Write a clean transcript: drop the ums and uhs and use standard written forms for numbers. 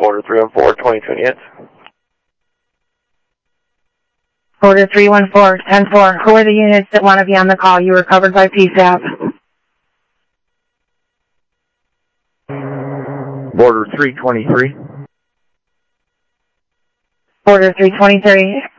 Border 314, 2028. Border 314, 10-4. Who are the units that want to be on the call? You were covered by PSAP. Border 323. Border 323.